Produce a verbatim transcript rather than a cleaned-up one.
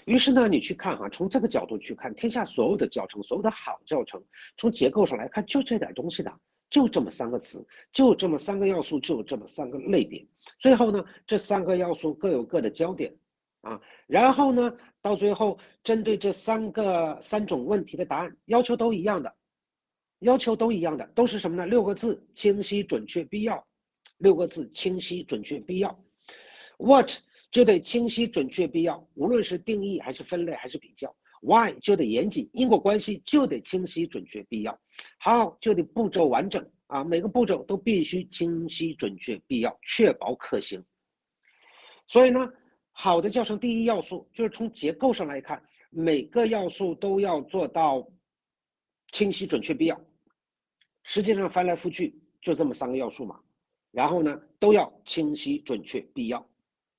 于是呢，你去看哈，从这个角度去看，天下所有的教程，所有的好教程，从结构上来看，就这点东西的，就这么三个词，就这么三个要素，就这么三个类别。最后呢，这三个要素各有各的焦点啊，然后呢，到最后针对这三个三种问题的答案，要求都一样的，要求都一样的，都是什么呢？六个字：清晰、准确、必要。六个字：清晰、准确、必要。What 就得清晰、准确、必要，无论是定义还是分类还是比较。Why 就得严谨，因果关系就得清晰、准确、必要。How 就得步骤完整啊，每个步骤都必须清晰、准确、必要，确保可行。所以呢，好的教程第一要素就是从结构上来看，每个要素都要做到清晰、准确、必要。实际上翻来覆去就这么三个要素嘛，然后呢都要清晰、准确、必要。